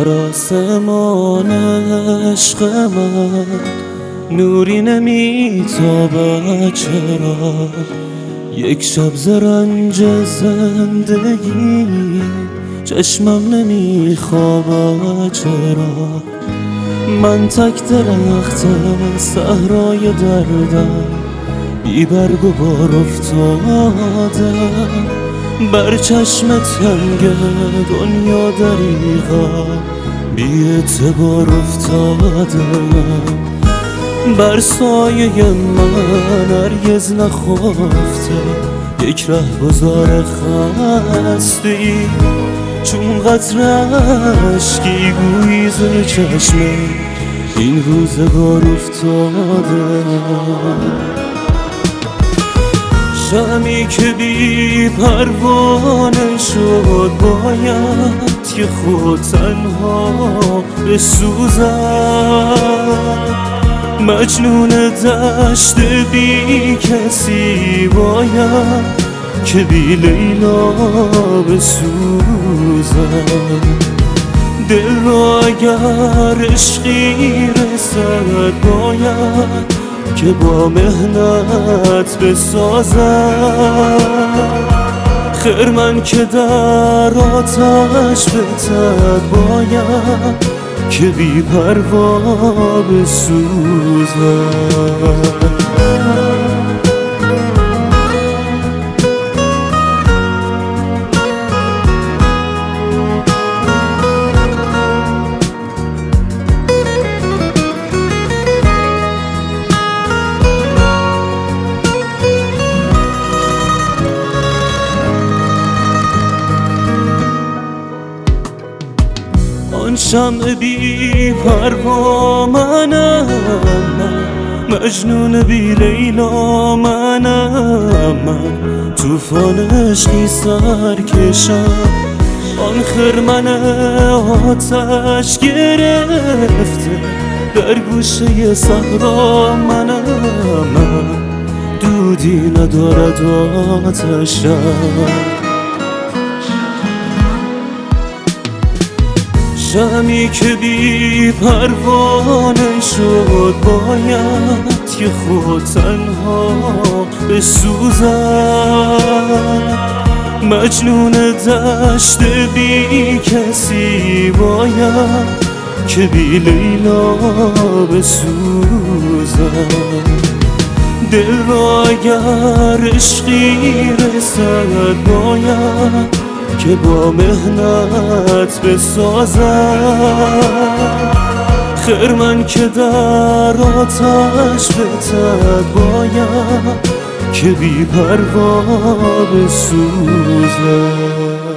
در آسمان عشق من نوری نمیتابد، چرا یک شب ز رنج زندگی چشمم نمیخوابد؟ چرا من تک درخت صحرای دردم بی برگ و بار افتادم، بر چشم تنگ دنیا دریغا بی اعتبار افتادم. بر سایه من هرگز نخفته یک رهگذار خستی، چون قطره اشکی گویی ز چشم این روزگار افتاده. شمی که بی پروانه شد باید که خود تنها بسوزد، مجنون دشت بی کسی باید که بی لیلا بسوزد. دل را اگر عشقی رسد باید که با مهنت بسازد، خرمن که در آتش بتد باید که بی پروا بسوزد. آن شمع بی پروا منم، مجنون بی لیلا منم، من طوفان عشقی سرکشم، آن خرمن آتش گرفته در گوشه صحرا منم، من دودی ندارد آتشم. شمی که بی پروانه شد باید که خود تنها بسوزد، مجنون دشت بی کسی باید که بی لیلا بسوزد. دل را اگر عشقی رسد باید که با مهنت بسازد، خرمن که در آتش بتد باید که بی پروا بسوزد.